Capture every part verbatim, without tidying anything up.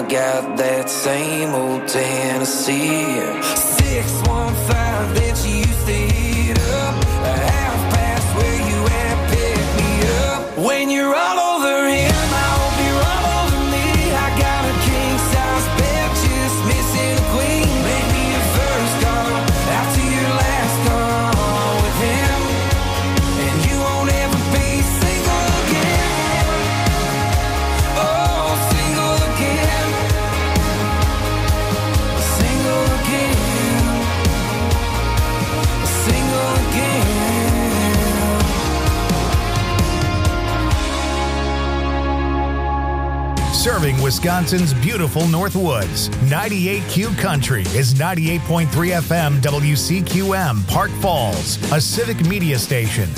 got that same old Tennessee. six one five that you used to hit up, a half past where you at, pick me up. When you're all over him, I hope you're all over me. I got a king size bed, just missing a queen. Make me your first call after your last call with him, and you won't ever be single again. Oh, single again, single again, single again. Serving Wisconsin's beautiful Northwoods, ninety-eight Q Country is ninety-eight point three F M W C Q M, Park Falls, a civic media station.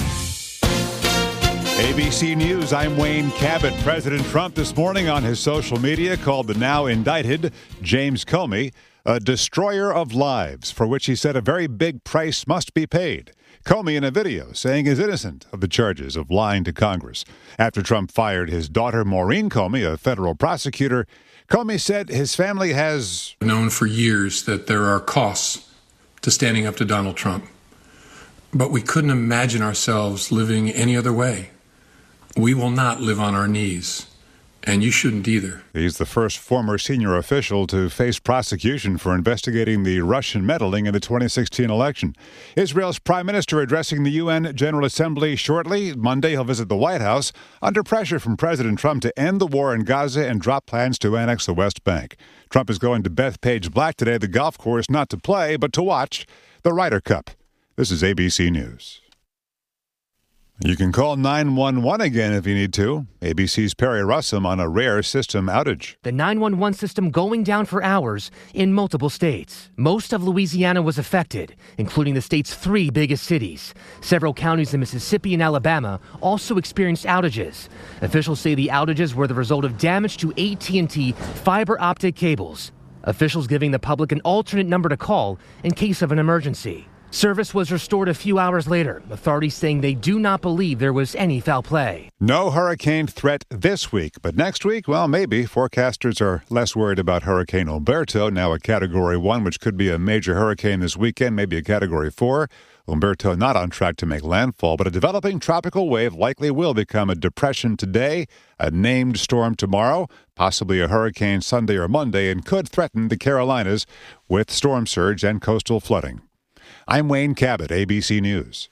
A B C News, I'm Wayne Cabot. President Trump this morning on his social media called the now indicted James Comey a destroyer of lives, for which he said a very big price must be paid. Comey in a video saying he's innocent of the charges of lying to Congress. After Trump fired his daughter Maureen Comey, a federal prosecutor, Comey said his family has known for years that there are costs to standing up to Donald Trump. But we couldn't imagine ourselves living any other way. We will not live on our knees, and you shouldn't either. He's the first former senior official to face prosecution for investigating the Russian meddling in the twenty sixteen election. Israel's prime minister addressing the U N General Assembly shortly. Monday, he'll visit the White House under pressure from President Trump to end the war in Gaza and drop plans to annex the West Bank. Trump is going to Bethpage Black today, the golf course, not to play, but to watch the Ryder Cup. This is A B C News. You can call nine one one again if you need to. A B C's Perry Russum on a rare system outage. The nine one one system going down for hours in multiple states. Most of Louisiana was affected, including the state's three biggest cities. Several counties in Mississippi and Alabama also experienced outages. Officials say the outages were the result of damage to A T and T fiber optic cables. Officials giving the public an alternate number to call in case of an emergency. Service was restored a few hours later, authorities saying they do not believe there was any foul play. No hurricane threat this week, but next week, well, maybe. Forecasters are less worried about Hurricane Umberto, now a Category one, which could be a major hurricane this weekend, maybe a Category four. Umberto not on track to make landfall, but a developing tropical wave likely will become a depression today, a named storm tomorrow, possibly a hurricane Sunday or Monday, and could threaten the Carolinas with storm surge and coastal flooding. I'm Wayne Cabot, A B C News.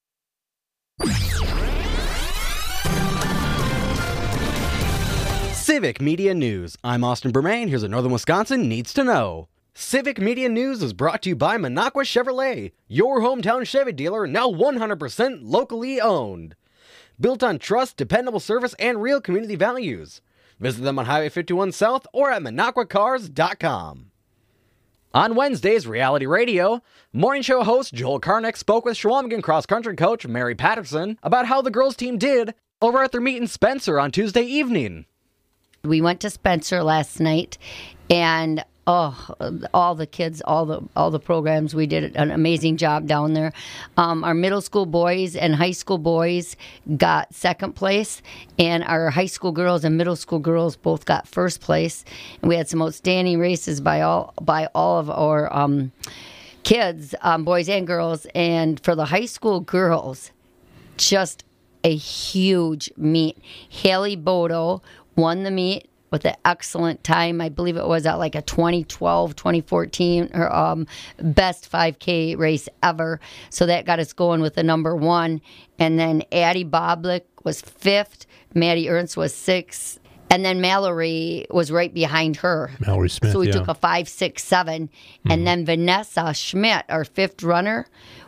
Civic Media News. I'm Austin Bermain. Here's what Northern Wisconsin needs to know. Civic Media News is brought to you by Minocqua Chevrolet, your hometown Chevy dealer, now one hundred percent locally owned. Built on trust, dependable service, and real community values. Visit them on Highway fifty-one South or at minocqua cars dot com. On Wednesday's reality radio, morning show host Joel Karnick spoke with Shawamigan cross-country coach Mary Patterson about how the girls' team did over at their meet in Spencer on Tuesday evening. We went to Spencer last night, and oh, all the kids, all the all the programs, we did an amazing job down there. Um, our middle school boys and high school boys got second place, and our high school girls and middle school girls both got first place. And we had some outstanding races by all by all of our um, kids, um, boys and girls. And for the high school girls, just a huge meet. Haley Bodo won the meet with an excellent time. I believe it was at like a twenty twelve, twenty fourteen, her um, best five K race ever. So that got us going with the number one. And then Addie Boblick was fifth. Maddie Ernst was sixth. And then Mallory was right behind her. Mallory Smith, So we yeah. took a five, six, seven. Mm-hmm. And then Vanessa Schmidt, our fifth runner,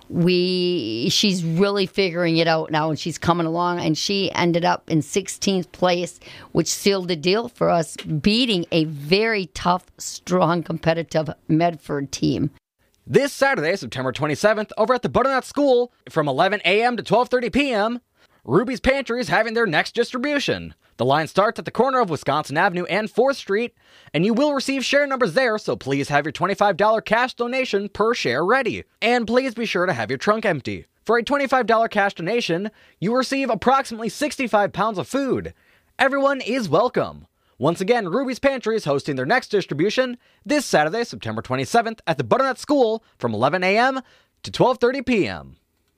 we she's really figuring it out now, and she's coming along, and she ended up in sixteenth place, which sealed the deal for us, beating a very tough, strong, competitive Medford team. This Saturday, September twenty-seventh, over at the Butternut School, from eleven a.m. to twelve thirty p.m., Ruby's Pantry is having their next distribution. The line starts at the corner of Wisconsin Avenue and fourth Street, and you will receive share numbers there, so please have your twenty-five dollars cash donation per share ready. And please be sure to have your trunk empty. For a twenty-five dollars cash donation, you receive approximately sixty-five pounds of food. Everyone is welcome. Once again, Ruby's Pantry is hosting their next distribution this Saturday, September twenty-seventh, at the Butternut School from eleven a.m. to twelve thirty p.m.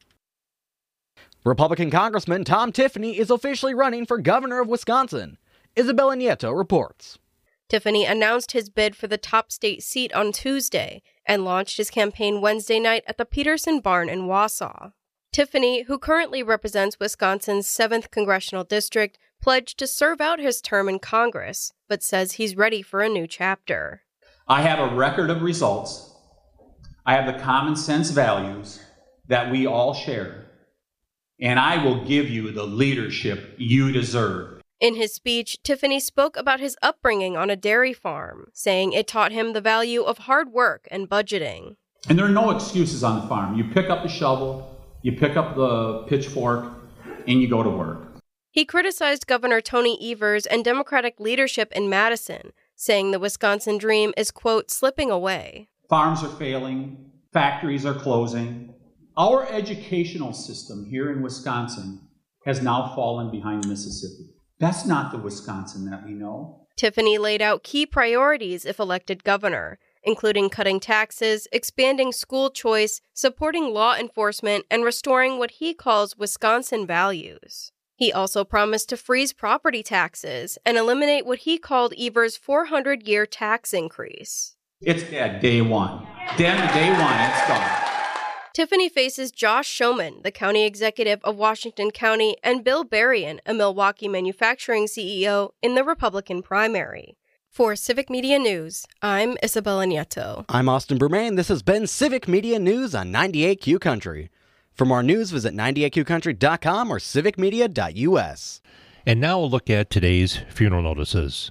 Republican Congressman Tom Tiffany is officially running for governor of Wisconsin. Isabella Nieto reports. Tiffany announced his bid for the top state seat on Tuesday and launched his campaign Wednesday night at the Peterson Barn in Wausau. Tiffany, who currently represents Wisconsin's seventh Congressional District, pledged to serve out his term in Congress, but says he's ready for a new chapter. I have a record of results. I have the common sense values that we all share, and I will give you the leadership you deserve. In his speech, Tiffany spoke about his upbringing on a dairy farm, saying it taught him the value of hard work and budgeting. And there are no excuses on the farm. You pick up the shovel, you pick up the pitchfork, and you go to work. He criticized Governor Tony Evers and Democratic leadership in Madison, saying the Wisconsin dream is, quote, slipping away. Farms are failing, factories are closing. Our educational system here in Wisconsin has now fallen behind Mississippi. That's not the Wisconsin that we know. Tiffany laid out key priorities if elected governor, including cutting taxes, expanding school choice, supporting law enforcement, and restoring what he calls Wisconsin values. He also promised to freeze property taxes and eliminate what he called Evers' four hundred year tax increase. It's dead day one. Dead day one, it's gone. Tiffany faces Josh Schoeman, the county executive of Washington County, and Bill Berrien, a Milwaukee manufacturing C E O, in the Republican primary. For Civic Media News, I'm Isabella Nieto. I'm Austin Bermain. This has been Civic Media News on ninety-eight Q Country. For more news, visit ninety-eight q country dot com or civic media dot u s. And now a look at today's funeral notices.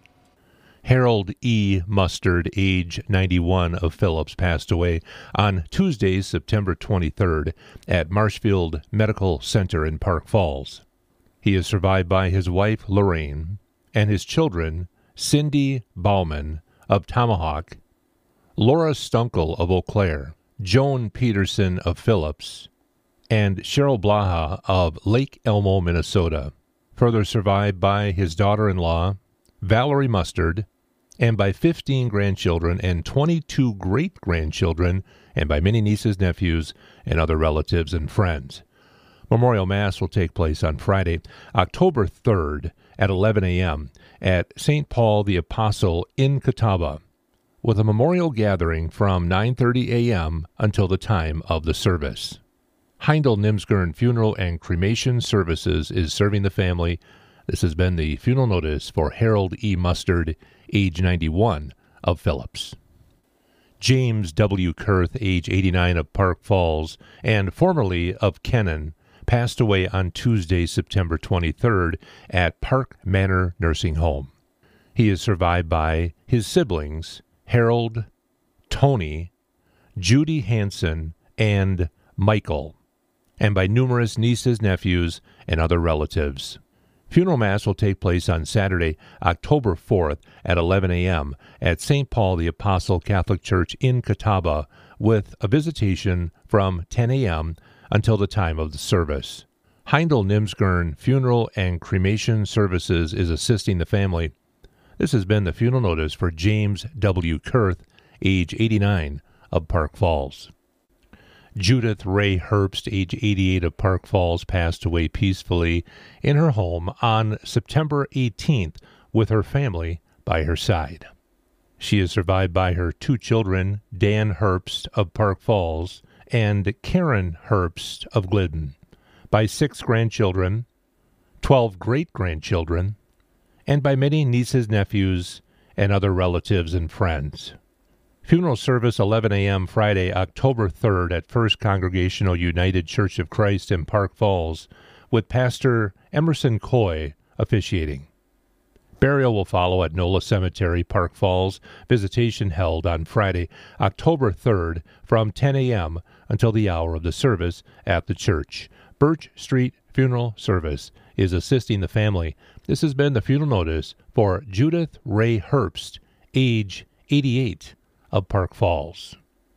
Harold E. Mustard, age ninety-one, of Phillips, passed away on Tuesday, September twenty-third, at Marshfield Medical Center in Park Falls. He is survived by his wife, Lorraine, and his children, Cindy Bauman of Tomahawk, Laura Stunkel of Eau Claire, Joan Peterson of Phillips, and Cheryl Blaha of Lake Elmo, Minnesota. Further survived by his daughter-in-law, Valerie Mustard, and by fifteen grandchildren and twenty-two great-grandchildren, and by many nieces, nephews, and other relatives and friends. Memorial Mass will take place on Friday, October third at eleven a.m. at Saint Paul the Apostle in Catawba, with a memorial gathering from nine thirty a.m. until the time of the service. Heindel Nimsgern Funeral and Cremation Services is serving the family. This has been the funeral notice for Harold E. Mustard, age ninety-one, of Phillips. James W. Kurth, age eighty-nine, of Park Falls, and formerly of Kennan, passed away on Tuesday, September twenty-third, at Park Manor Nursing Home. He is survived by his siblings, Harold, Tony, Judy Hanson, and Michael, and by numerous nieces, nephews, and other relatives. Funeral Mass will take place on Saturday, October fourth at eleven a.m. at Saint Paul the Apostle Catholic Church in Catawba, with a visitation from ten a.m. until the time of the service. Heindel Nimsgern Funeral and Cremation Services is assisting the family. This has been the funeral notice for James W. Kurth, age eighty-nine, of Park Falls. Judith Ray Herbst, age eighty-eight, of Park Falls, passed away peacefully in her home on September eighteenth with her family by her side. She is survived by her two children, Dan Herbst of Park Falls and Karen Herbst of Glidden, by six grandchildren, twelve great-grandchildren, and by many nieces, nephews, and other relatives and friends. Funeral service eleven a.m. Friday, October third at First Congregational United Church of Christ in Park Falls, with Pastor Emerson Coy officiating. Burial will follow at Nola Cemetery, Park Falls. Visitation held on Friday, October third from ten a.m. until the hour of the service at the church. Birch Street Funeral Service is assisting the family. This has been the funeral notice for Judith Ray Herbst, age eighty-eight, of Park Falls.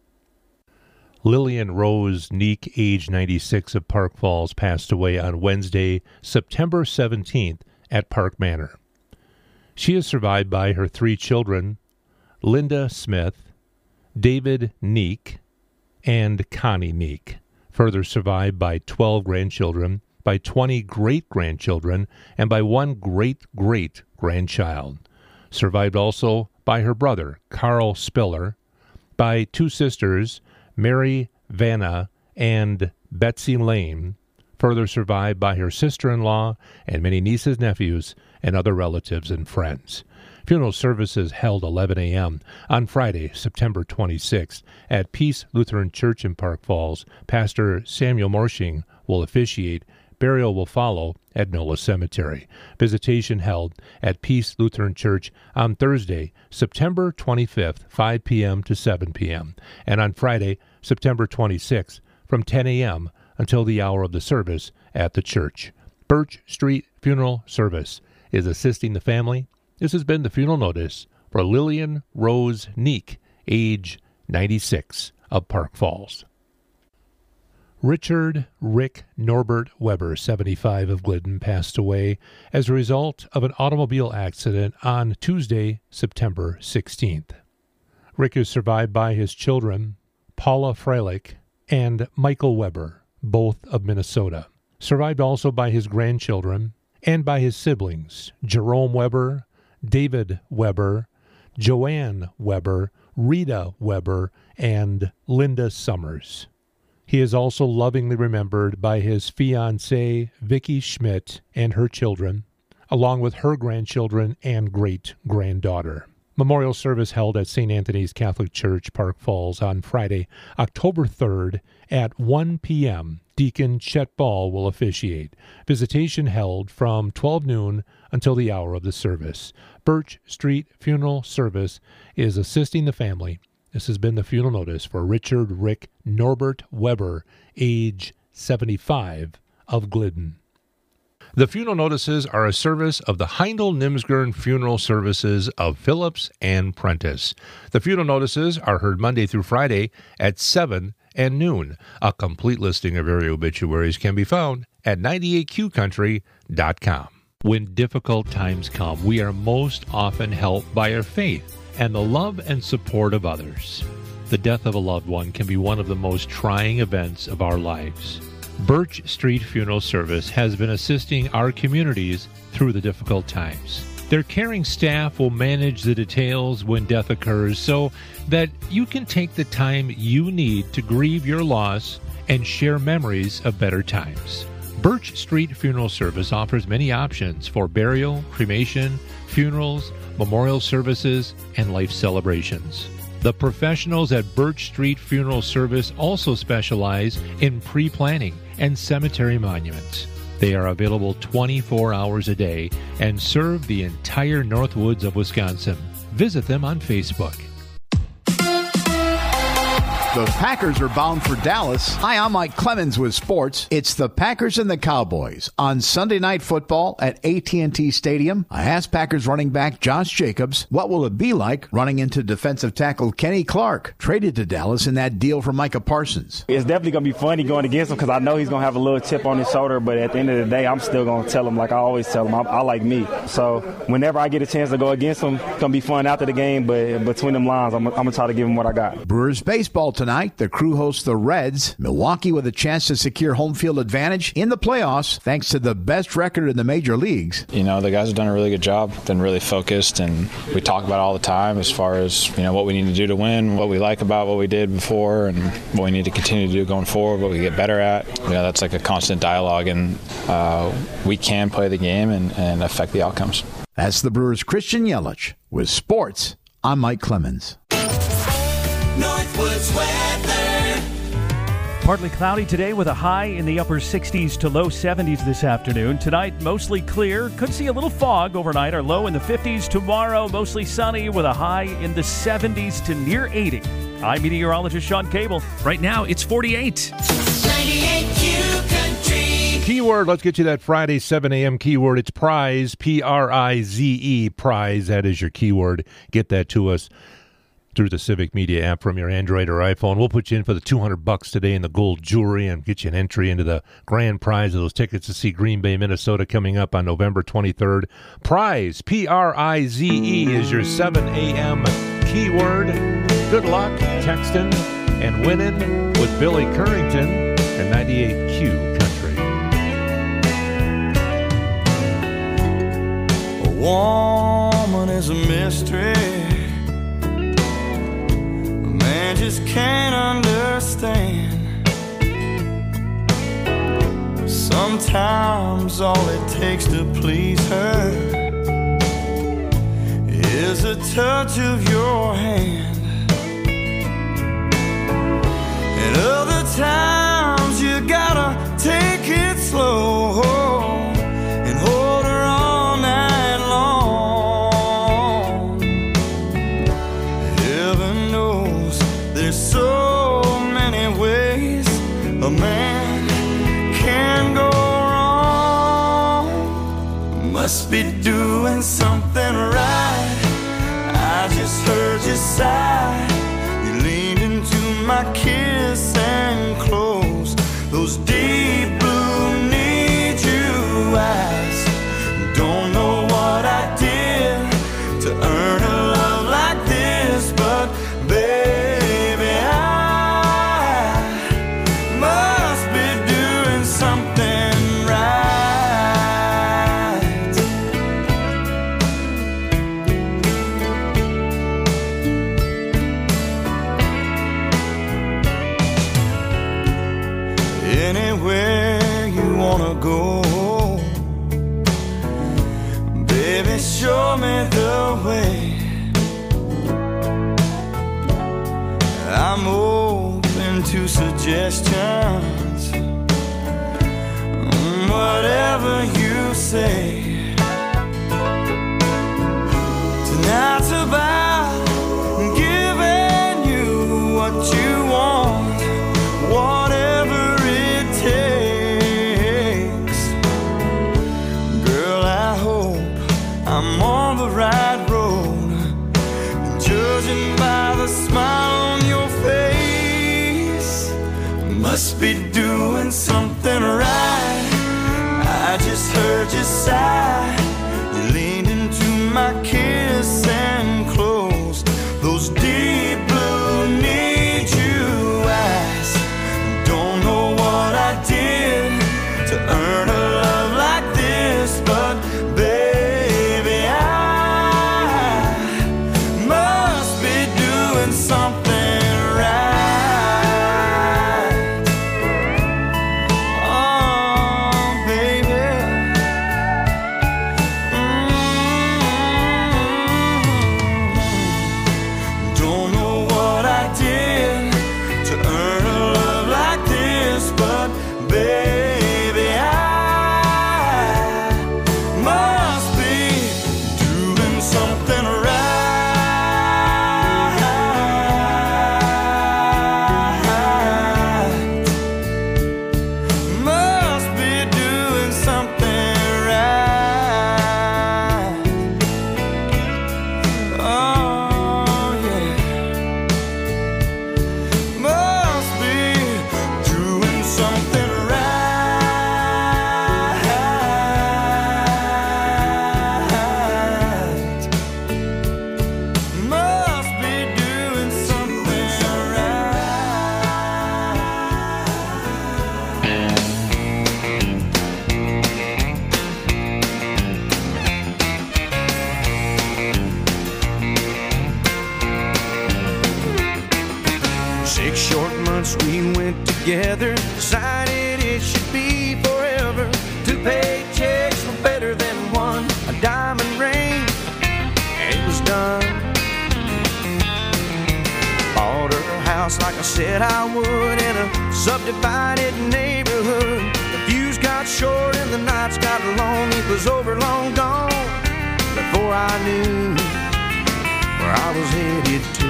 Lillian Rose Neek, age ninety-six, of Park Falls, passed away on Wednesday, September seventeenth, at Park Manor. She is survived by her three children, Linda Smith, David Neek, and Connie Neek. Further survived by twelve grandchildren, by twenty great-grandchildren, and by one great-great-grandchild. Survived also by her brother, Carl Spiller, by two sisters, Mary Vanna and Betsy Lane, further survived by her sister-in-law and many nieces, nephews, and other relatives and friends. Funeral services held eleven a.m. on Friday, September twenty-sixth, at Peace Lutheran Church in Park Falls. Pastor Samuel Morshing will officiate. Burial will follow at Nola Cemetery. Visitation held at Peace Lutheran Church on Thursday, September twenty-fifth, five p.m. to seven p.m., and on Friday, September twenty-sixth, from ten a.m. until the hour of the service at the church. Birch Street Funeral Service is assisting the family. This has been the funeral notice for Lillian Rose Neek, age ninety-six, of Park Falls. Richard Rick Norbert Weber, seventy-five, of Glidden, passed away as a result of an automobile accident on Tuesday, September sixteenth. Rick is survived by his children, Paula Freilich and Michael Weber, both of Minnesota. Survived also by his grandchildren and by his siblings, Jerome Weber, David Weber, Joanne Weber, Rita Weber, and Linda Summers. He is also lovingly remembered by his fiancée, Vicki Schmidt, and her children, along with her grandchildren and great-granddaughter. Memorial service held at Saint Anthony's Catholic Church, Park Falls, on Friday, October third, at one p.m. Deacon Chet Ball will officiate. Visitation held from twelve noon until the hour of the service. Birch Street Funeral Service is assisting the family. This has been the funeral notice for Richard Rick Norbert Weber, age seventy-five, of Glidden. The funeral notices are a service of the Heindel Nimsgern Funeral Services of Phillips and Prentice. The funeral notices are heard Monday through Friday at seven and noon. A complete listing of area obituaries can be found at ninety-eight Q country dot com. When difficult times come, we are most often helped by our faith and the love and support of others. The death of a loved one can be one of the most trying events of our lives. Birch Street Funeral Service has been assisting our communities through the difficult times. Their caring staff will manage the details when death occurs so that you can take the time you need to grieve your loss and share memories of better times. Birch Street Funeral Service offers many options for burial, cremation, funerals, memorial services, and life celebrations. The professionals at Birch Street Funeral Service also specialize in pre-planning and cemetery monuments. They are available twenty-four hours a day and serve the entire Northwoods of Wisconsin. Visit them on Facebook. The Packers are bound for Dallas. Hi, I'm Mike Clemens with sports. It's the Packers and the Cowboys on Sunday Night Football at A T and T Stadium. I asked Packers running back Josh Jacobs, what will it be like running into defensive tackle Kenny Clark, traded to Dallas in that deal for Micah Parsons? It's definitely going to be funny going against him because I know he's going to have a little chip on his shoulder, but at the end of the day, I'm still going to tell him like I always tell him, I, I like me. So whenever I get a chance to go against him, it's going to be fun after the game, but between them lines, I'm, I'm going to try to give him what I got. Brewers baseball tonight. The Crew hosts the Reds. Milwaukee with a chance to secure home field advantage in the playoffs thanks to the best record in the major leagues. You know, the guys have done a really good job, been really focused, and we talk about it all the time as far as, you know, what we need to do to win, what we like about what we did before, and what we need to continue to do going forward, what we get better at. You know, that's like a constant dialogue, and uh, we can play the game and, and affect the outcomes. That's the Brewers' Christian Yelich. With sports, I'm Mike Clemens. Northwoods weather. Partly cloudy today with a high in the upper sixties to low seventies this afternoon. Tonight, mostly clear. Could see a little fog overnight. Our low in the fifties. Tomorrow, mostly sunny with a high in the seventies to near eighty. I'm meteorologist Sean Cable. Right now, it's forty-eight. ninety-eight Q Country. Keyword, let's get you that Friday seven a.m. keyword. It's prize, P R I Z E, prize. That is your keyword. Get that to us. through the Civic Media app from your Android or iPhone. We'll put you in for the two hundred bucks today in the gold jewelry and get you an entry into the grand prize of those tickets to see Green Bay, Minnesota coming up on November twenty-third. Prize, P R I Z E, is your seven a.m. keyword. Good luck texting and winning with Billy Currington and ninety-eight Q Country. A woman is a mystery. Man just can't understand. Sometimes all it takes to please her is a touch of your hand. And other times you gotta take it slow and hold her all night long. Heaven knows there's so many ways a man can go wrong. Must be doing something right. I just heard you sigh. You leaned into my kiss and closed those deep blue need you eyes. Don't know what I did to earn a love like this, but baby, I must be doing something right. Anywhere you wanna go, baby, show me the way. I'm open to suggestions, whatever you say. Tonight's about giving you what you want, whatever it takes. Girl, I hope I'm on the right road, judging by the smile on your face. Must be doing something right. I just heard you sigh. You leaned into my kiss and closed those deep blue need you eyes. Don't know what I did to earn a love like this, but baby, I must be doing something right. Oh, baby. Mm-hmm. Don't know what I did to earn a love like this, but baby, I must be doing something right. Must be doing something right. Oh, yeah. Must be doing something right. Must be doing something Six short months we went together, decided it should be forever. Two paychecks were better than one, a diamond ring, and it was done. Bought her a house like I said I would in a subdivided neighborhood. The views got short and the nights got long, it was over long gone before I knew where I was headed to.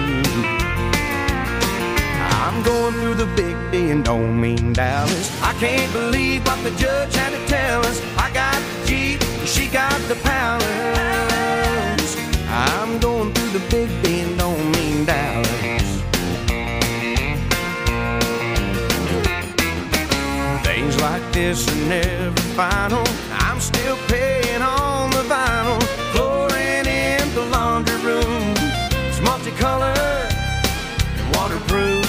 I'm going through the big D and don't mean Dallas. I can't believe what the judge had to tell us. I got the Jeep, she got the palace. I'm going through the big D and don't mean Dallas. missing every final. I'm still paying on the vinyl. Flooring in the laundry room, it's multicolored and waterproof.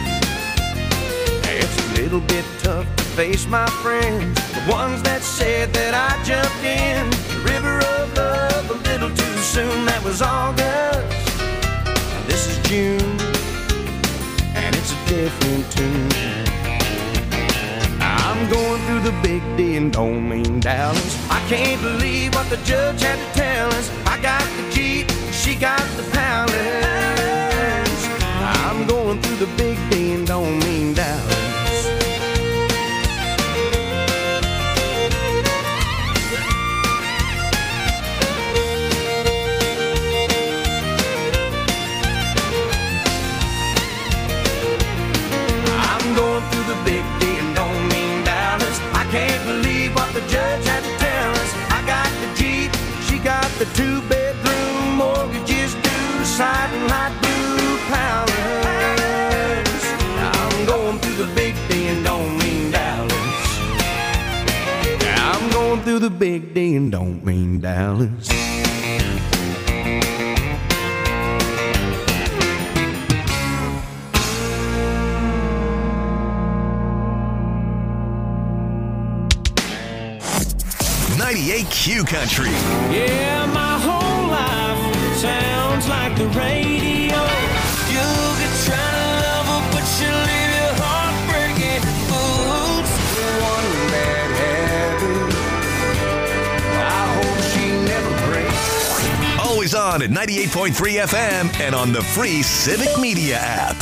It's a little bit tough to face my friends, the ones that said that I jumped in the river of love a little too soon. That was August, now this is June, and it's a different tune. I'm going through the big D and don't mean Dallas. I can't believe what the judge had to tell us. I got the Jeep, she got the Palace. I'm going through the big D and don't mean Dallas. I'm going through the big D and don't mean Dallas. I can't believe what the judge had to tell us. I got the Jeep, she got the two-bedroom, mortgages due, siding light blue Palace. I'm going through the big D and don't mean Dallas. I'm going through the big D and don't mean Dallas. ninety-eight Q Country. Yeah, my whole life sounds like the radio. You'll get trying to love her, but she'll leave your heart breaking. Oops, one bad habit. I hope she never breaks. Always on at ninety-eight point three F M and on the free Civic Media app.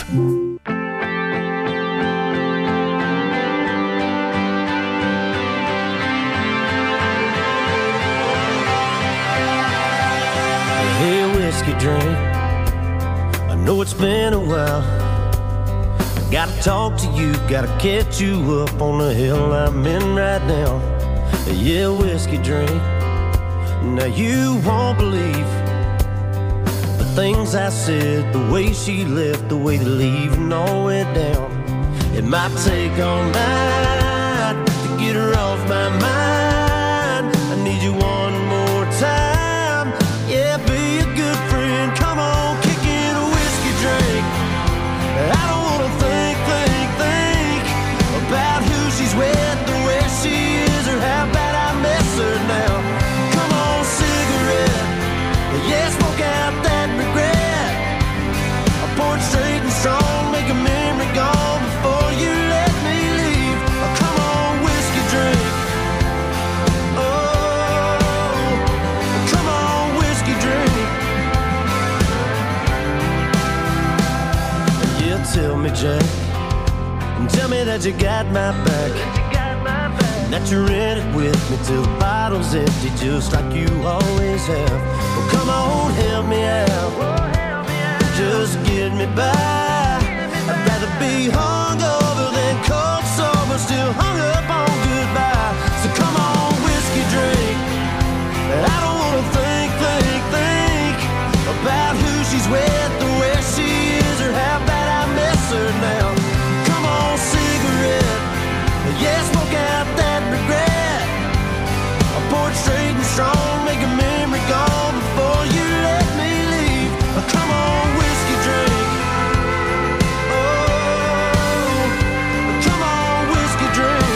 Hey, whiskey drink, I know it's been a while. Gotta talk to you, gotta catch you up on the hill I'm in right now. Yeah, whiskey drink, now you won't believe the things I said, the way she left, the way the leaving all went down. It might take all night to get her off my mind. I need you one more time, yeah, be a good friend. Come on, kick in a whiskey drink. I don't wanna think, think, think about who she's with, or where she is, or how bad I miss her now. Come on, cigarette, yeah, smoke out that regret. I pour it straight and strong, make a memory gone before you let me leave. Oh, come on, whiskey drink. Oh, come on, whiskey drink. Yeah, tell me, Jack, and tell me that you got my back, that you're in it with me till the bottle's empty, just like you always have. Well, come on, help me out, just get me by. I'd rather be hungover than cold sober, still hung up on goodbye. So come on, whiskey drink. I don't wanna think, think, think about who she's with, or where she is, or how bad I miss her now. Come on, cigarette, yeah, smoke out that regret. I pour it straight and strong, make a memory gone before you let me leave. Oh, come on, whiskey drink. Oh, come on, whiskey drink.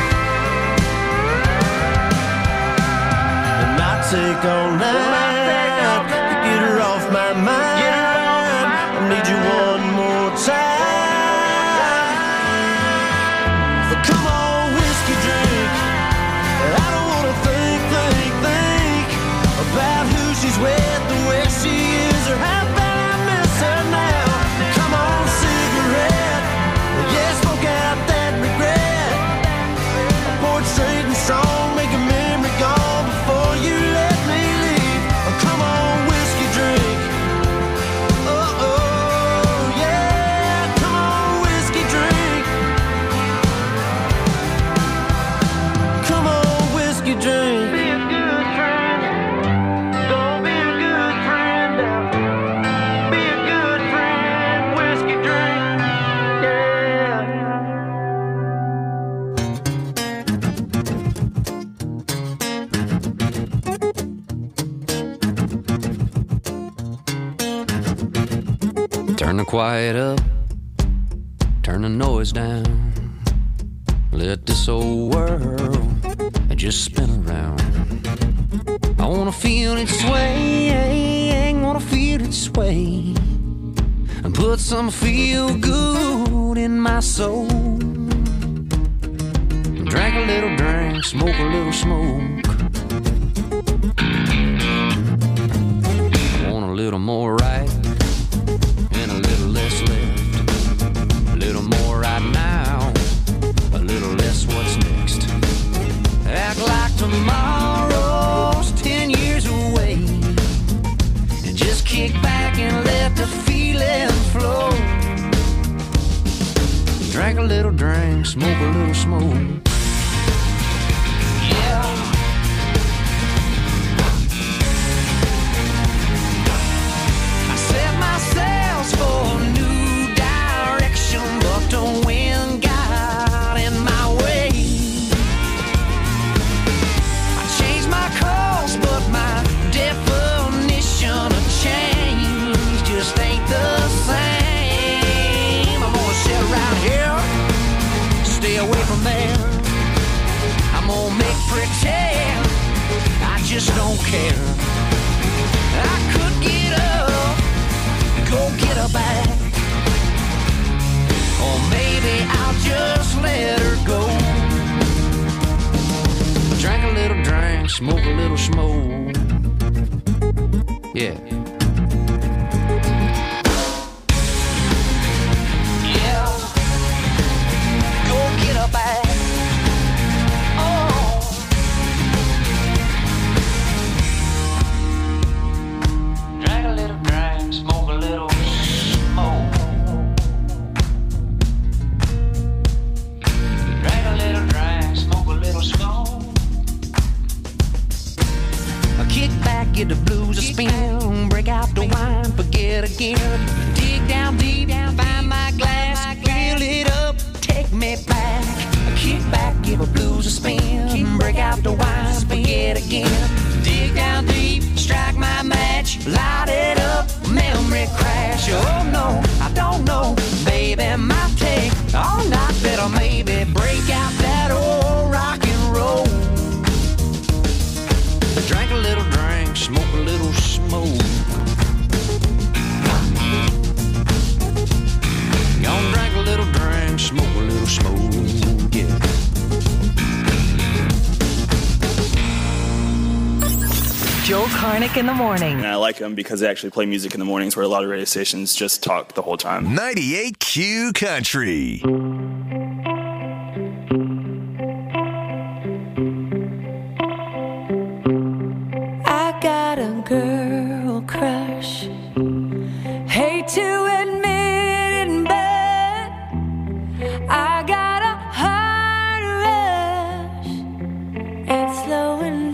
And I take all night to get her off my mind. I need you one more time. But come on, whiskey drink. I don't wanna think, think, think about who she's with, or where she is, or how bad I miss her now. Come on, cigarette, yeah, smoke out that regret. I pour it straight and strong, make a memory gone before you let me leave. Oh, come on, whiskey drink. Oh, oh, yeah, come on, whiskey drink. Come on, whiskey drink. Be a good friend. Don't be a good friend now. Be a good friend, whiskey drink. Yeah. Turn the quiet up, turn the noise down. Let this old world just spin around. I wanna feel it sway, wanna feel it sway, and put some feel good in my soul. Drink a little drink, smoke a little smoke. I want a little more right and a little less left. A little more right now, a little less what's next. Act like tomorrow's ten years away, and just kick back and let the feeling flow. Drink a little drink, smoke a little smoke. For a new direction, but the wind got in my way. I changed my course, but my definition of change just ain't the same. I'm gonna sit around here, stay away from there. I'm gonna make pretend I just don't care. I could get up, go get her back, or maybe I'll just let her go. Drink a little drink, smoke a little smoke. Yeah. Yeah. Go get her back. Get the blues a spin, break out the wine, forget again. Dig down deep, find my glass, fill it up, take me back. Kick back, give a blues a spin, break out the wine, forget again. Dig down deep, strike my match, light it up, memory crash. Oh no, I don't know, baby, might take all night, better maybe break out that old rock and roll. Drink a little drink, smoke a little smoke. Gonna drink a little drink, smoke a little smoke, yeah. Joel Karnick in the morning. And I like him because they actually play music in the mornings where a lot of radio stations just talk the whole time. ninety-eight Q Country. Got a girl crush. Hate to admit it, but I got a heart rush. It's slowing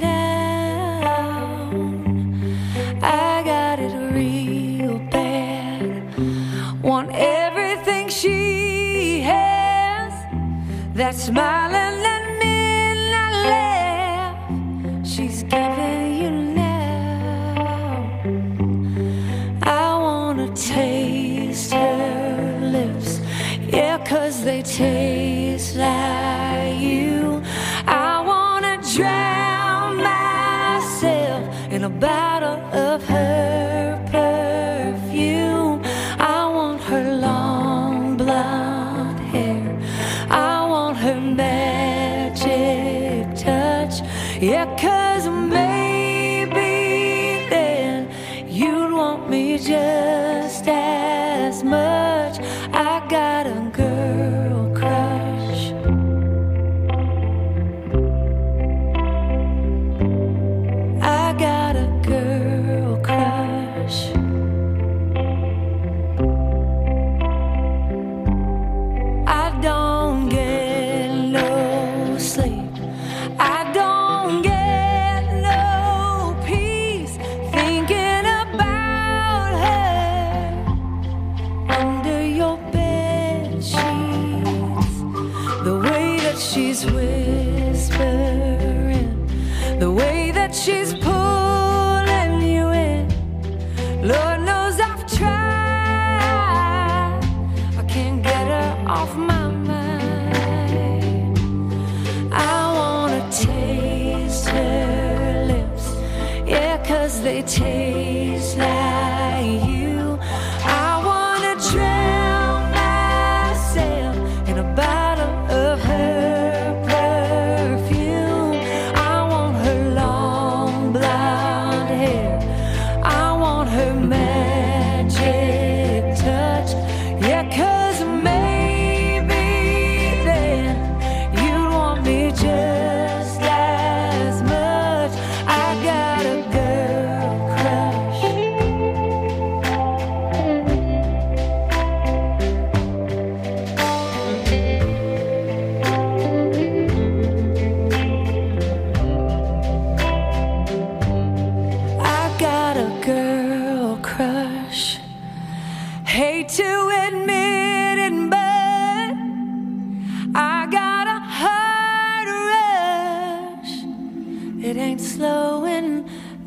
down. I got it real bad. Want everything she has. That smiling and midnight laugh she's giving you now. Taste her lips, yeah, 'cause they taste like you. I wanna drown myself in a bottle of her perfume. I want her long blonde hair, I want her magic touch, yeah, 'cause maybe then you'd want me just as much. I got a girl crush. I got a girl crush. I don't get no sleep. I don't get no peace thinking about her under your bed sheets. The way that she's whispering, the way that she's pulling you in. Lord knows I've tried 'cause they taste like you. I wanna drown myself in a bottle of her perfume. I want her long blonde hair. I want her magic touch. Yeah, 'cause maybe then you'd want me just as much. I got a girl crush. I got a girl crush. Hate to admit it, but I got a heart rush. It ain't slowing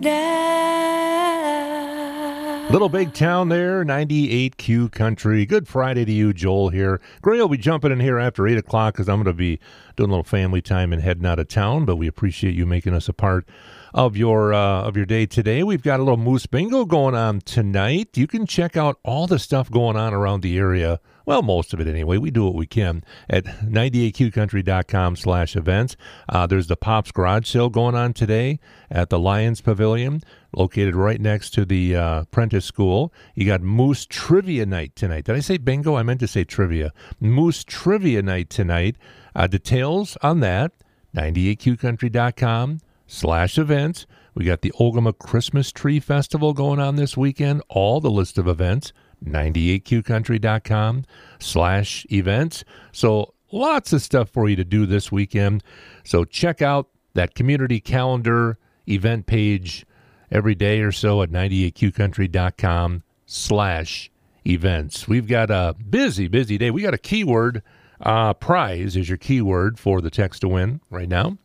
down. Little Big Town there, ninety-eight Q Country. Good Friday to you, Joel here. Gray will be jumping in here after eight o'clock because I'm going to be doing a little family time and heading out of town, but we appreciate you making us a part of your uh, of your day today. We've got a little Moose Bingo going on tonight. You can check out all the stuff going on around the area. Well, most of it anyway. We do what we can at ninety-eight q country dot com slash events. Uh, there's the Pops Garage Sale going on today at the Lions Pavilion, located right next to the uh, Prentice School. You got Moose Trivia Night tonight. Did I say bingo? I meant to say trivia. Moose Trivia Night tonight. Uh, details on that, ninety-eight q country dot com slash events. We got the Ogama Christmas Tree Festival going on this weekend. All the list of events, ninety-eight q country dot com slash events. So lots of stuff for you to do this weekend. So check out that community calendar event page every day or so at ninety-eight q country dot com slash events. We've got a busy, busy day. We got a keyword uh, prize is your keyword for the text to win right now.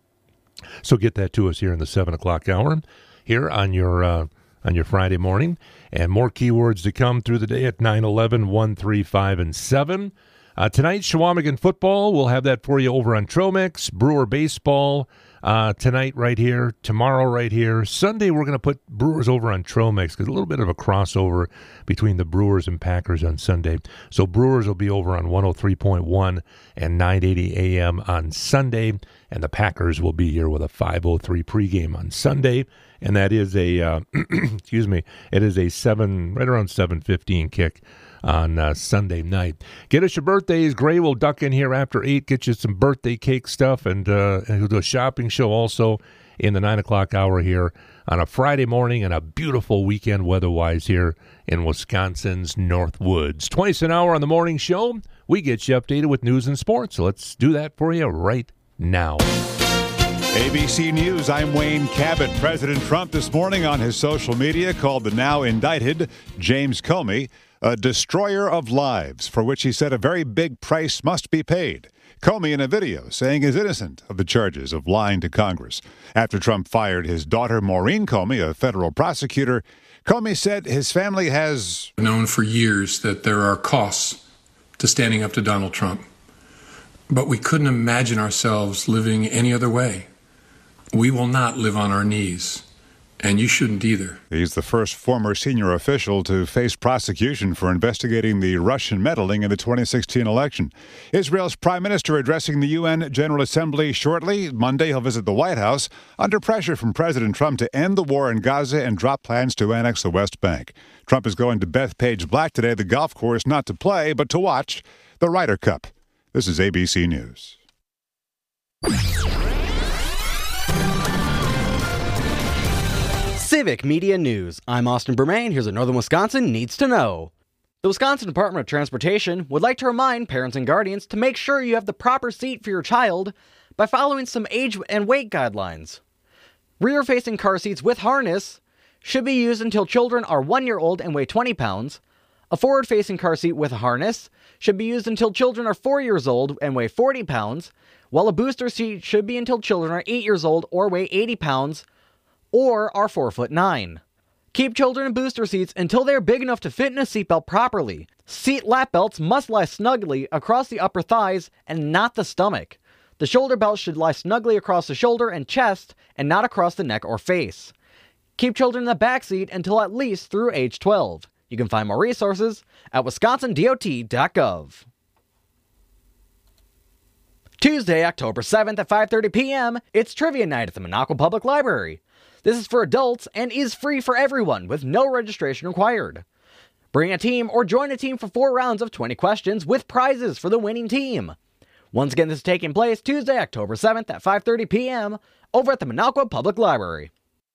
So get that to us here in the seven o'clock hour here on your uh, on your Friday morning. And more keywords to come through the day at nine eleven, one three five, and seven. Uh, tonight, Shawamigan football. We'll have that for you over on Tromix. Brewer baseball uh, tonight right here. Tomorrow right here. Sunday, we're going to put Brewers over on Tromix because a little bit of a crossover between the Brewers and Packers on Sunday. So Brewers will be over on one oh three point one and nine eighty A M on Sunday. And the Packers will be here with a five oh three pregame on Sunday. And that is a, uh, excuse me, it is a seven, right around seven fifteen kick on uh, Sunday night. Get us your birthdays. Gray will duck in here after eight, get you some birthday cake stuff, and, uh, and we'll do a shopping show also in the nine o'clock hour here on a Friday morning and a beautiful weekend weather-wise here in Wisconsin's North Woods. twenty cents an hour on the morning show. We get you updated with news and sports, so let's do that for you right now. A B C News, I'm Wayne Cabot. President Trump this morning on his social media called the now indicted James Comey a destroyer of lives, for which he said a very big price must be paid. Comey in a video saying he's innocent of the charges of lying to Congress. After Trump fired his daughter Maureen Comey, a federal prosecutor, Comey said his family has known for years that there are costs to standing up to Donald Trump. But we couldn't imagine ourselves living any other way. We will not live on our knees, and you shouldn't either. He's the first former senior official to face prosecution for investigating the Russian meddling in the twenty sixteen election. Israel's prime minister addressing the U N General Assembly shortly. Monday, he'll visit the White House under pressure from President Trump to end the war in Gaza and drop plans to annex the West Bank. Trump is going to Bethpage Black today, the golf course, not to play, but to watch the Ryder Cup. This is A B C News. Civic Media News. I'm Austin Bermain. Here's what Northern Wisconsin needs to know. The Wisconsin Department of Transportation would like to remind parents and guardians to make sure you have the proper seat for your child by following some age and weight guidelines. Rear-facing car seats with harness should be used until children are one year old and weigh twenty pounds. A forward-facing car seat with a harness should be used until children are four years old and weigh forty pounds, while a booster seat should be until children are eight years old or weigh eighty pounds, or are four foot nine. Keep children in booster seats until they are big enough to fit in a seatbelt properly. Seat lap belts must lie snugly across the upper thighs and not the stomach. The shoulder belt should lie snugly across the shoulder and chest and not across the neck or face. Keep children in the backseat until at least through age twelve. You can find more resources at wisconsin d o t dot gov. Tuesday, October seventh at five thirty p.m., it's Trivia Night at the Minocqua Public Library. This is for adults and is free for everyone with no registration required. Bring a team or join a team for four rounds of twenty questions with prizes for the winning team. Once again, this is taking place Tuesday, October seventh at five thirty p.m. over at the Minocqua Public Library.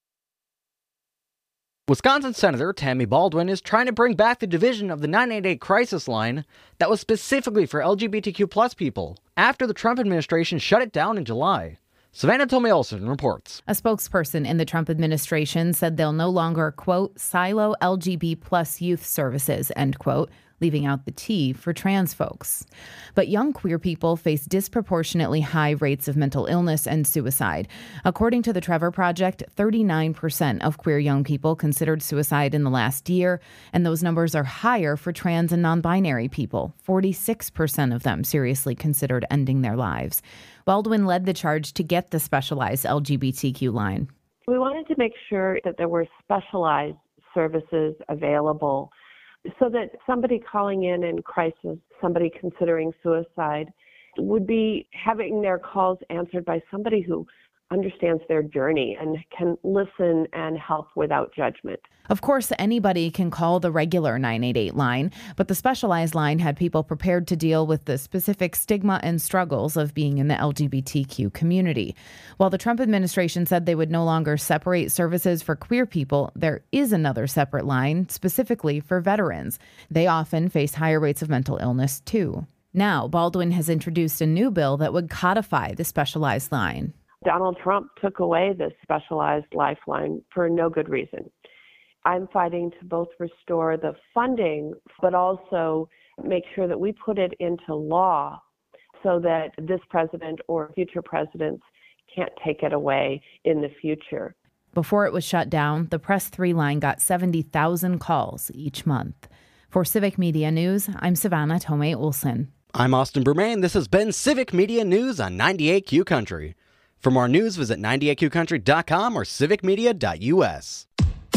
Wisconsin Senator Tammy Baldwin is trying to bring back the division of the nine eight eight crisis line that was specifically for L G B T Q plus people after the Trump administration shut it down in July. Savannah Tomei-Olsen reports. A spokesperson in the Trump administration said they'll no longer, quote, silo L G B T plus youth services, end quote, leaving out the T for trans folks. But young queer people face disproportionately high rates of mental illness and suicide. According to the Trevor Project, thirty-nine percent of queer young people considered suicide in the last year, and those numbers are higher for trans and non-binary people. forty-six percent of them seriously considered ending their lives. Baldwin led the charge to get the specialized L G B T Q line. We wanted to make sure that there were specialized services available so that somebody calling in in crisis, somebody considering suicide, would be having their calls answered by somebody who understands their journey and can listen and help without judgment. Of course, anybody can call the regular nine eight eight line, but the specialized line had people prepared to deal with the specific stigma and struggles of being in the L G B T Q community. While the Trump administration said they would no longer separate services for queer people, there is another separate line specifically for veterans. They often face higher rates of mental illness, too. Now, Baldwin has introduced a new bill that would codify the specialized line. Donald Trump took away this specialized lifeline for no good reason. I'm fighting to both restore the funding, but also make sure that we put it into law so that this president or future presidents can't take it away in the future. Before it was shut down, the Press three line got seventy thousand calls each month. For Civic Media News, I'm Savannah Tomei-Olsen. I'm Austin Bermain. This has been Civic Media News on ninety-eight Q Country. For more news, visit ninety-eight q country dot com or civic media dot u s.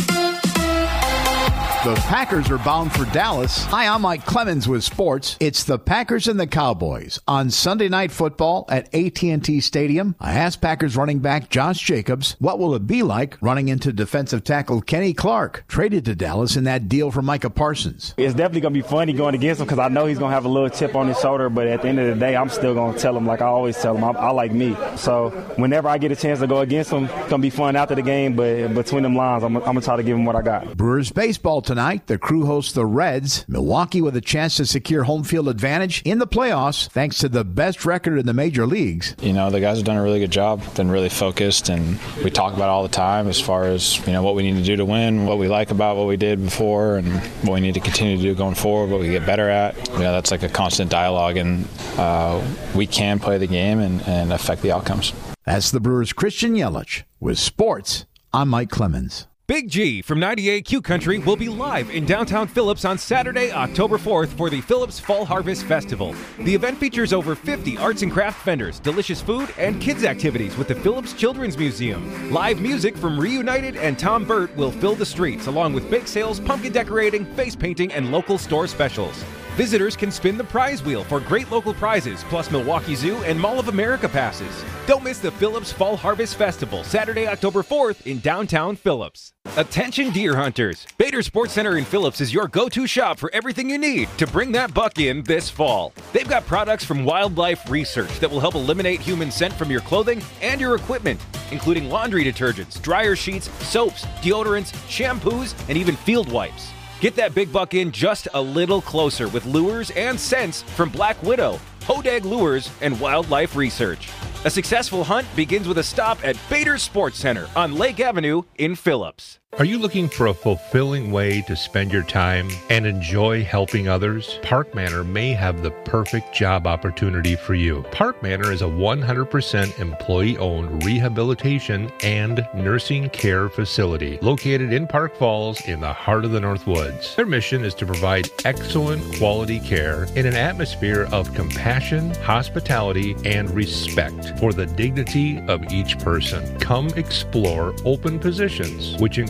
The Packers are bound for Dallas. Hi, I'm Mike Clemens with sports. It's the Packers and the Cowboys on Sunday Night Football at A T and T Stadium. I asked Packers running back Josh Jacobs, what will it be like running into defensive tackle Kenny Clark, traded to Dallas in that deal for Micah Parsons? It's definitely going to be funny going against him because I know he's going to have a little chip on his shoulder, but at the end of the day, I'm still going to tell him like I always tell him, I, I like me. So whenever I get a chance to go against him, it's going to be fun after the game, but between them lines, I'm, I'm going to try to give him what I got. Brewers baseball tonight. The Crew hosts the Reds. Milwaukee with a chance to secure home field advantage in the playoffs thanks to the best record in the major leagues. You know, the guys have done a really good job, been really focused, and we talk about it all the time as far as, you know, what we need to do to win, what we like about what we did before, and what we need to continue to do going forward, what we get better at. You know, that's like a constant dialogue, and uh, we can play the game and, and affect the outcomes. That's the Brewers' Christian Yelich. With sports, I'm Mike Clemens. Big G from ninety-eight Q Country will be live in downtown Phillips on Saturday, October fourth for the Phillips Fall Harvest Festival. The event features over fifty arts and craft vendors, delicious food, and kids activities with the Phillips Children's Museum. Live music from Reunited and Tom Burt will fill the streets, along with bake sales, pumpkin decorating, face painting, and local store specials. Visitors can spin the prize wheel for great local prizes, plus Milwaukee Zoo and Mall of America passes. Don't miss the Phillips Fall Harvest Festival, Saturday, October fourth in downtown Phillips. Attention deer hunters! Bader Sports Center in Phillips is your go-to shop for everything you need to bring that buck in this fall. They've got products from Wildlife Research that will help eliminate human scent from your clothing and your equipment, including laundry detergents, dryer sheets, soaps, deodorants, shampoos, and even field wipes. Get that big buck in just a little closer with lures and scents from Black Widow, Hodag Lures, and Wildlife Research. A successful hunt begins with a stop at Bader Sports Center on Lake Avenue in Phillips. Are you looking for a fulfilling way to spend your time and enjoy helping others? Park Manor may have the perfect job opportunity for you. Park Manor is a one hundred percent employee-owned rehabilitation and nursing care facility located in Park Falls in the heart of the North Woods. Their mission is to provide excellent quality care in an atmosphere of compassion, hospitality, and respect for the dignity of each person. Come explore open positions, which include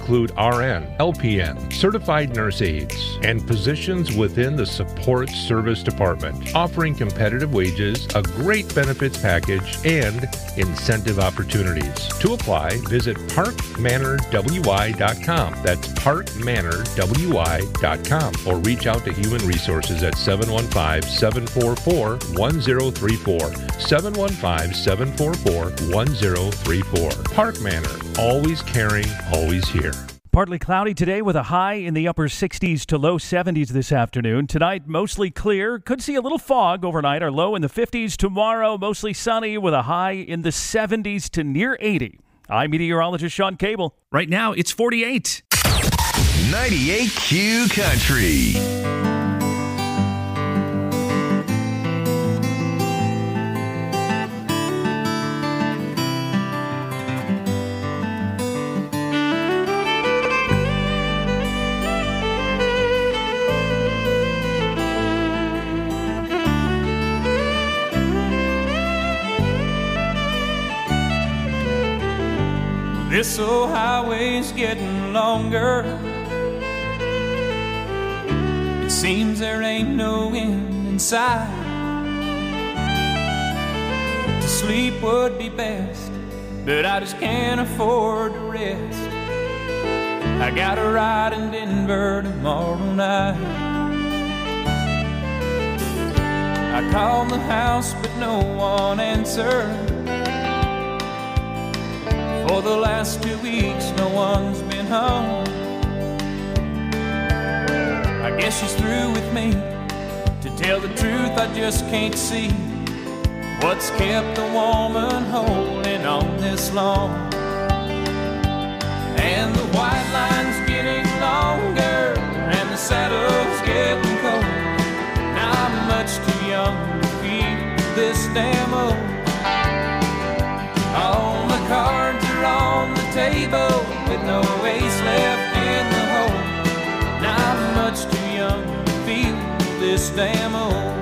include R N, L P N, certified nurse aides, and positions within the support service department, offering competitive wages, a great benefits package, and incentive opportunities. To apply, visit park manor w i dot com. That's park manor w i dot com, or reach out to Human Resources at seven one five, seven four four, one zero three four, seven one five, seven four four, one zero three four. Park Manor, always caring, always here. Partly cloudy today with a high in the upper sixties to low seventies this afternoon. Tonight, mostly clear. Could see a little fog overnight. Our low in the fifties. Tomorrow, mostly sunny with a high in the seventies to near eighty. I'm meteorologist Sean Cable. Right now, it's forty-eight. ninety-eight Q Country. This old highway's getting longer. It seems there ain't no end in sight. To sleep would be best, but I just can't afford to rest. I got a ride in Denver tomorrow night. I called the house, but no one answered. For the last two weeks, no one's been home. I guess she's through with me. To tell the truth, I just can't see what's kept a woman holding on this long. And the white line's getting longer, and the saddle's getting cold. Now I'm much too young to feel this damn old. All the cards are on the table with no ace left in the hole. Now I'm much too young to feel this damn old.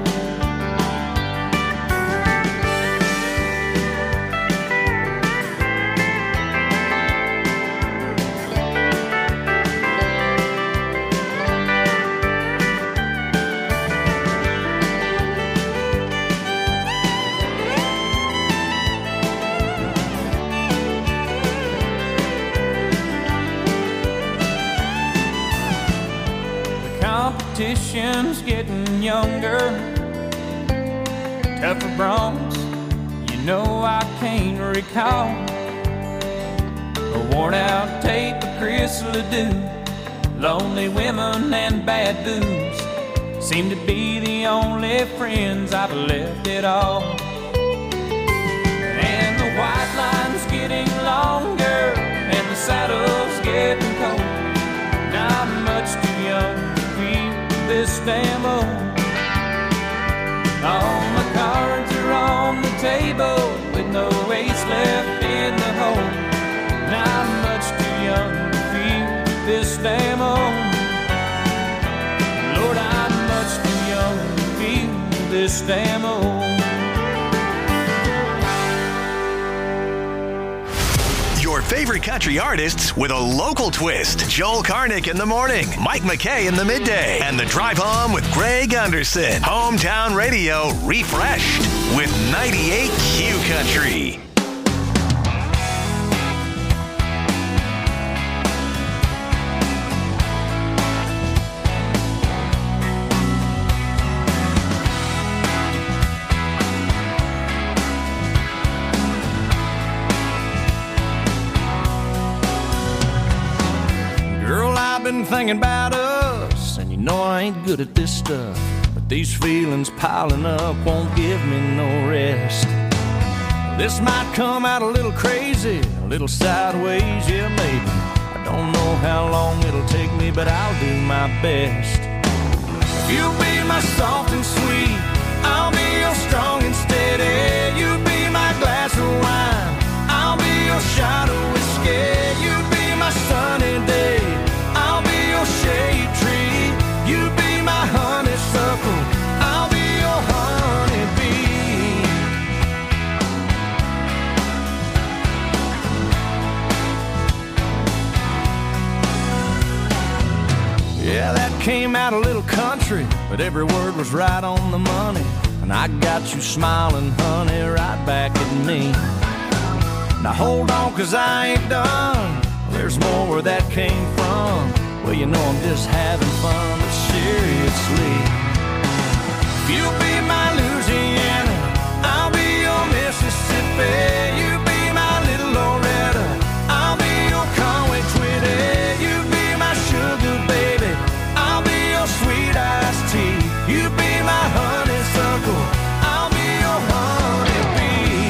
Competition's getting younger, tougher broncs, you know I can't recall. A worn out tape of Chris Ledoux, lonely women and bad booze seem to be the only friends I've left at all. And the white line's getting longer, and the saddle's getting cold. Now I'm much too young this damn old. All my cards are on the table with no ace left in the hole. Now I'm much too young to feel this damn old. Lord, I'm much too young to feel this damn old. Your favorite country artists with a local twist. Joel Karnick in the morning, Mike McKay in the midday, and the drive home with Greg Anderson. Hometown radio refreshed with ninety-eight Q Country. Been thinking about us, and you know I ain't good at this stuff, but these feelings piling up won't give me no rest. This might come out a little crazy, a little sideways, yeah maybe. I don't know how long it'll take me, but I'll do my best. You'll be my soft and sweet, I'll be your strong and steady. You be my glass of wine, I'll be your shot of whiskey. You be my sunny day, shade tree, you be my honeysuckle, I'll be your honeybee. Yeah, that came out a little country, but every word was right on the money. And I got you smiling, honey, right back at me. Now hold on, cause I ain't done. There's more where that came from. Well, you know I'm just having fun, but seriously, if you be my Louisiana, I'll be your Mississippi. You be my little Loretta, I'll be your Conway Twitty. You be my sugar baby, I'll be your sweet iced tea. You be my honeysuckle, I'll be your honeybee.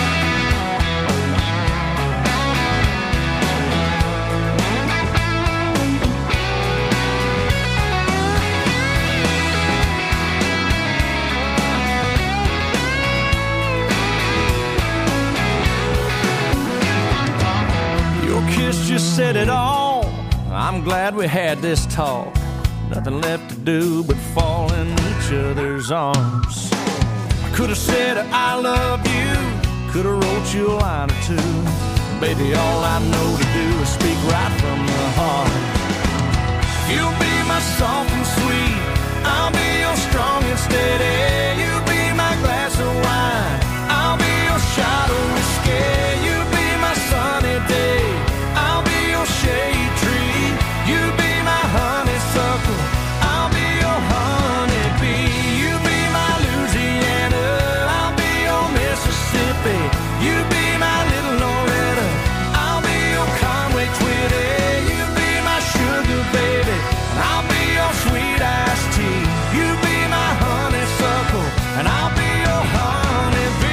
Your kiss just said it all. I'm glad we had this talk. Nothing left to do but fall in each other's arms. I could have said I love you, could have wrote you a line or two. Baby, all I know to do is speak right from the heart. You'll be my soft and sweet, I'll be your strong and steady. You be my glass of wine, I'll be your shot of whiskey. You be my sunny day, I'll be your shade tree. You be my honeysuckle, I'll be your honeybee. You be my Louisiana, I'll be your Mississippi. You be my little Loretta, I'll be your Conway Twitty. You be my sugar baby, and I'll be your sweet iced tea. You be my honeysuckle, and I'll be your honeybee.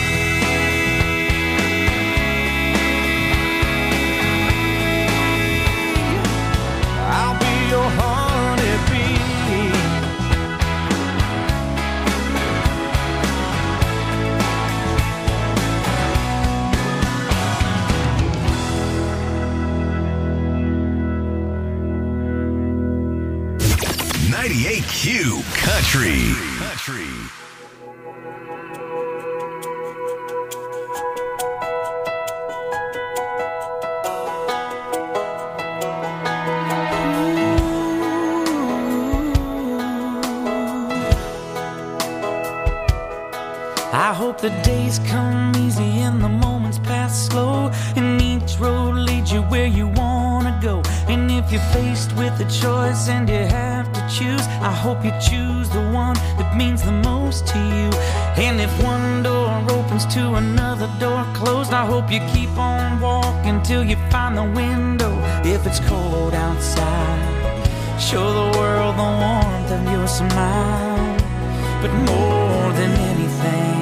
I'll be your honeybee. ninety-eight Q Country. Country. I hope the days come easy and the moments pass slow, and each road leads you where you wanna go. And if you're faced with a choice and you have to choose, I hope you choose the one that means the most to you. And if one door opens to another door closed, I hope you keep on walking till you find the window. If it's cold outside, show the world the warmth of your smile. But more than anything,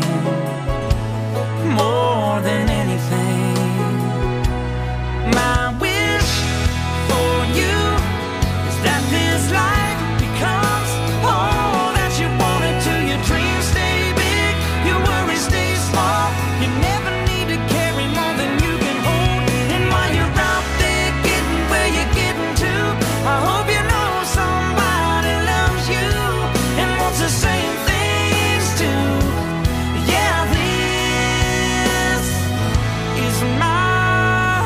more than anything, my wish for you is that this life becomes all that you want it to. Your dreams stay big, your worries stay small. You never need to carry more than you can hold. And while you're out there getting where you're getting to, I hope you know somebody loves you and wants the same things too. Yeah, this is my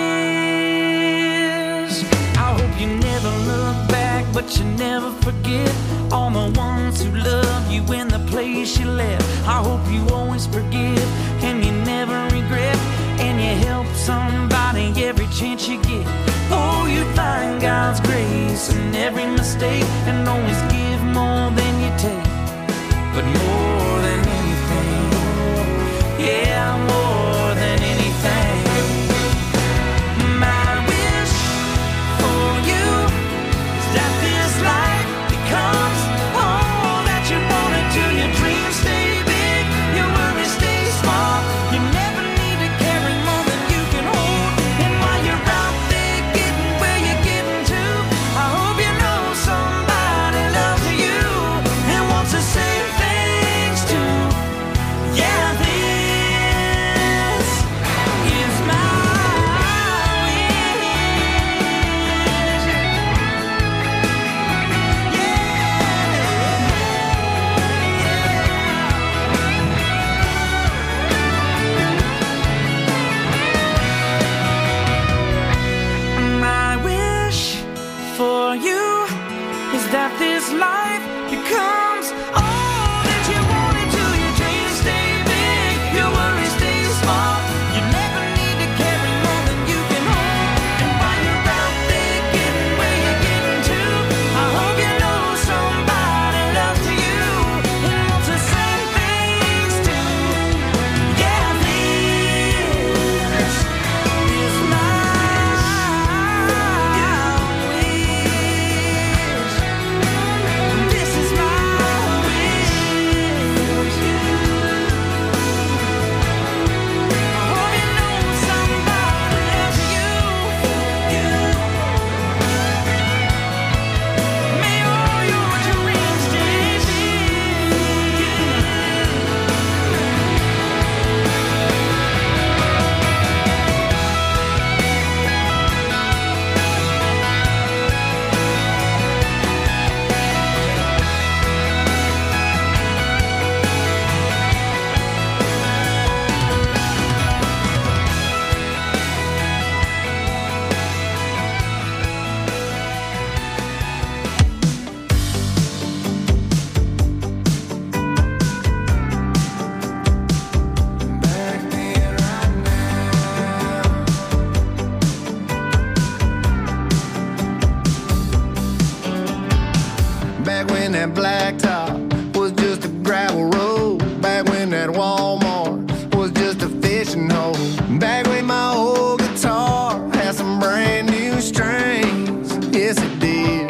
wish. I hope you never look back, but you never forget all the ones who love you in the place you left. I hope you always forgive and you never regret, and you help somebody every chance you get. Oh, you find God's grace in every mistake and always give more than you take. But more than anything, yeah, more than anything, my wish for you is that this life becomes all that you want it to. Your dreams stay big, your worries stay small. You never need to carry more than you can hold. And while you're out there getting where you're getting to, I hope you know somebody that this life becomes all that you wanted to. Your dreams stay big, your worries stay small. You never need to carry more than you can hold. And while you're out there getting where you're getting to, I hope you know somebody loves you and wants the same things too. Yeah, this is my This is my wish. I hope you know somebody loves you. May all your dreams stay big. Back when that blacktop was just a gravel road. Back when that Walmart was just a fishing hole. Back when my old guitar had some brand new strings. Yes, it did.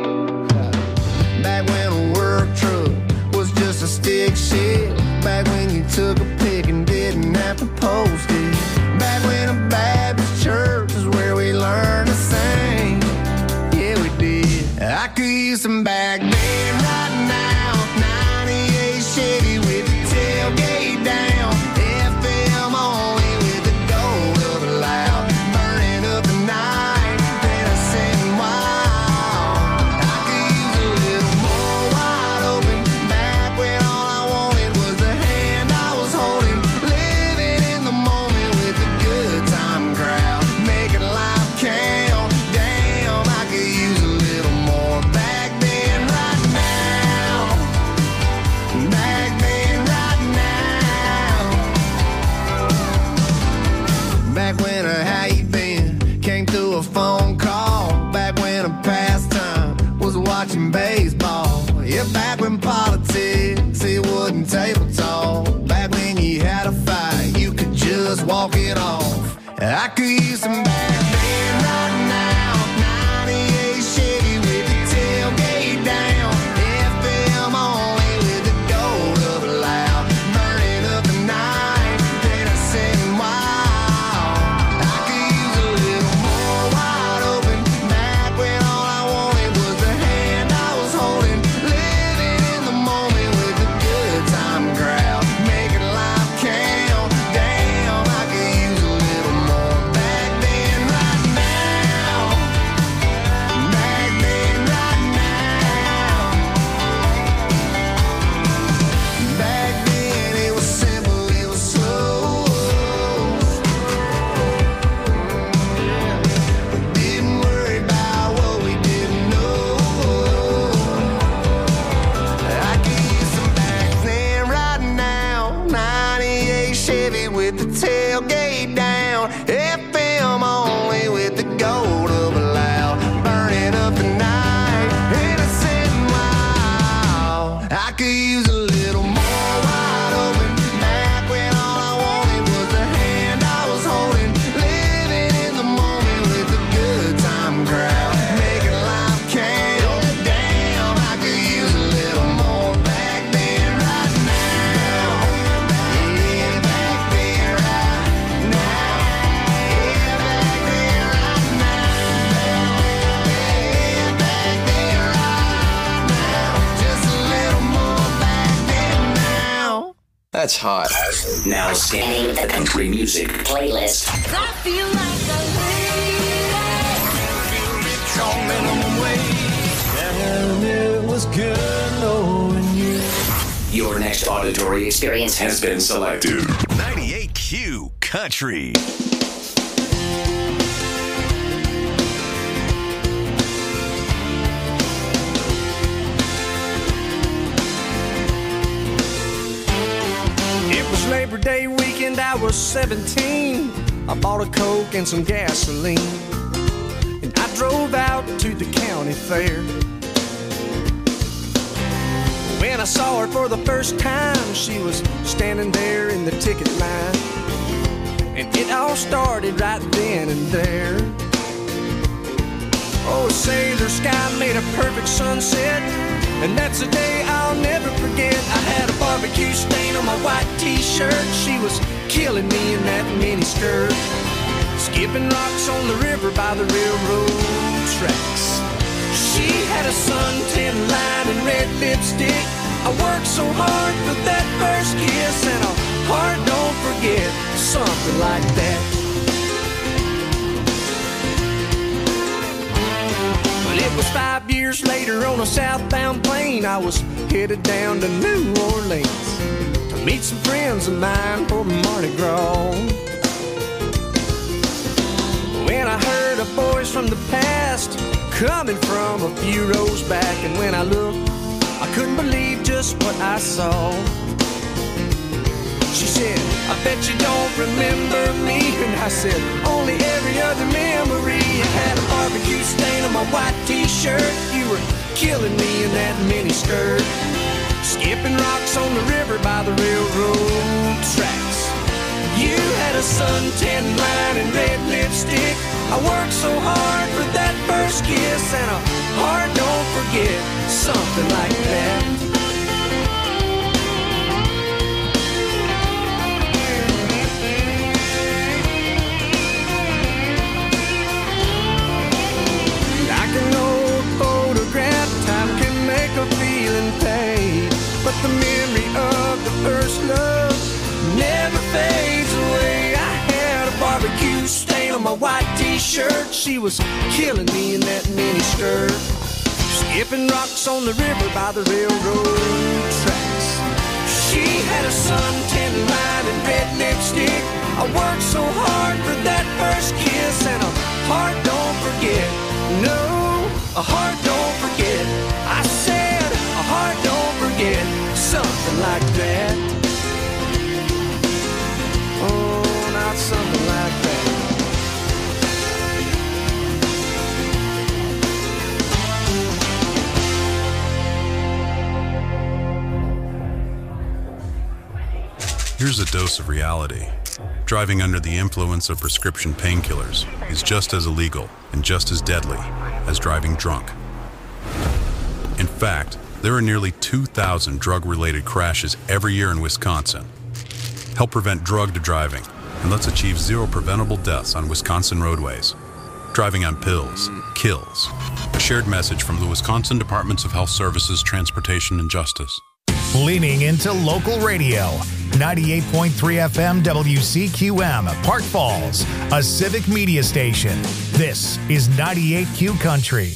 Back when a work truck was just a stick shift. Back when you took a pic and didn't have to post it. Back when a Baptist church is where we learned to sing. Yeah, we did. I could use some back then right now. ninety-eight Chevy with the tailgate down. F M only with the gold of a loud. Burning up the night, then I sitting wild. I could use a little more wide open. Back when all I wanted was the hand I was holding. Living in the moment with a good time crowd. Making life count. Damn, I could use a little more back then right now. Back then right now. Back when a how you been came through a phone call. Back when a pastime was watching baseball. Yeah, back when politics it wasn't table talk. Back when you had a fight you could just walk it off. I could use some back then right now. ninety-eight Chevy with the tailgate down. F M only with the gold of a loud. Burning up the night, then I sitting wild. I could use a little more wide open. Back when all I wanted was the hand I was holding. Living in the moment with a good time crowd. Making life count. Damn, I could use a little more back then right now. Back then right now. Back then it was simple, it was slow. Didn't worry about what we didn't know. I could use some back then right now. ninety-eight Chevy with the tailgate down. F M only with the gold of a loud. Burning up the night, innocent and wild. I could use a little more wide open. Back when all I wanted was the hand I was holding. Living in the moment with a good time crowd. Making life count. Damn, I could use a little more back then right now. Yeah, back then right now. Yeah, back then right now. Yeah, back then right now. Just a little more back then now. That's hot. Now scanning the country music playlist. I feel like a lady. On minimum wage. And it was good knowing you. Your next auditory experience has been selected. ninety-eight Q Country. was seventeen, I bought a Coke and some gasoline, and I drove out to the county fair. When I saw her for the first time, she was standing there in the ticket line, and it all started right then and there. Oh, sailor sky made a perfect sunset, and that's a day I'll never forget. I had a barbecue stain on my white t-shirt. She was killing me in that mini skirt, skipping rocks on the river by the railroad tracks. She had a suntan line and red lipstick. I worked so hard for that first kiss, and a heart don't forget, something like that. Well, it was five years later on a southbound plane. I was headed down to New Orleans to meet some friends of mine for Mardi Gras. When I heard a voice from the past coming from a few rows back, and when I looked, I couldn't believe just what I saw. She said, I bet you don't remember me. And I said, only every other memory. I had a barbecue stain on my white t-shirt. You were killing me in that mini skirt, skipping rocks on the river by the railroad tracks. You had a suntan line and red lipstick. I worked so hard for that first kiss, and a heart don't forget, something like that. Like an old photograph, time can make a feeling fade, but the memory of the first love never fades away. I had a barbecue stain on my white t-shirt. She was killing me in that mini skirt, skipping rocks on the river by the railroad tracks. She had a suntan line and red lipstick. I worked so hard for that first kiss, and a heart don't forget. No, a heart don't forget. I said a heart don't forget, something like that. Oh, not something like that. Here's a dose of reality. Driving under the influence of prescription painkillers is just as illegal and just as deadly as driving drunk. In fact, there are nearly two thousand drug-related crashes every year in Wisconsin. Help prevent drugged driving, and let's achieve zero preventable deaths on Wisconsin roadways. Driving on pills kills. A shared message from the Wisconsin Departments of Health Services, Transportation, and Justice. Leaning into local radio. ninety-eight point three F M W C Q M, Park Falls, a civic media station. This is ninety-eight Q Country.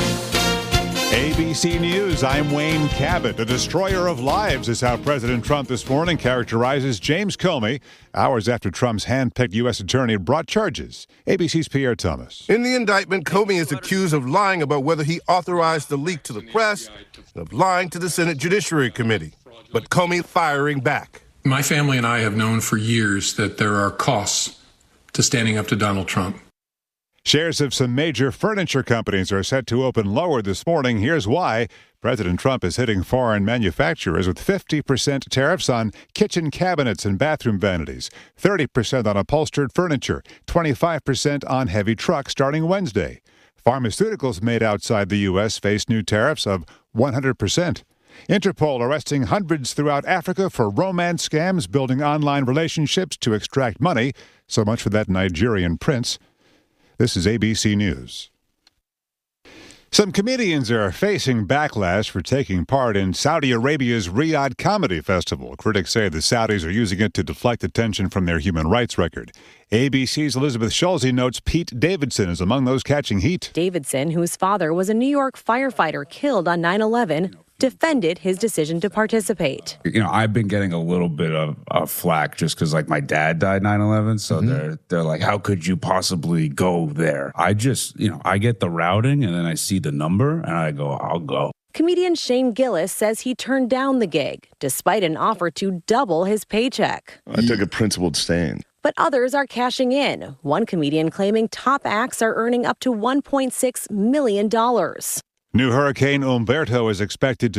A B C News, I'm Wayne Cabot. A destroyer of lives is how President Trump this morning characterizes James Comey, hours after Trump's hand-picked U S attorney brought charges. A B C's Pierre Thomas. In the indictment, Comey is accused of lying about whether he authorized the leak to the press and of lying to the Senate Judiciary Committee. But Comey firing back. My family and I have known for years that there are costs to standing up to Donald Trump. Shares of some major furniture companies are set to open lower this morning. Here's why. President Trump is hitting foreign manufacturers with fifty percent tariffs on kitchen cabinets and bathroom vanities, thirty percent on upholstered furniture, twenty-five percent on heavy trucks starting Wednesday. Pharmaceuticals made outside the U S face new tariffs of one hundred percent. Interpol arresting hundreds throughout Africa for romance scams, building online relationships to extract money. So much for that Nigerian prince. This is A B C News. Some comedians are facing backlash for taking part in Saudi Arabia's Riyadh Comedy Festival. Critics say the Saudis are using it to deflect attention from their human rights record. A B C's Elizabeth Schulze notes Pete Davidson is among those catching heat. Davidson, whose father was a New York firefighter killed on nine eleven, defended his decision to participate. You know, I've been getting a little bit of, of flack just because, like, my dad died nine eleven, so mm-hmm. they're they're like, how could you possibly go there? I just, you know, I get the routing, and then I see the number, and I go, I'll go. Comedian Shane Gillis says he turned down the gig, despite an offer to double his paycheck. I took a principled stand. But others are cashing in. One comedian claiming top acts are earning up to one point six million dollars. New Hurricane Umberto is expected to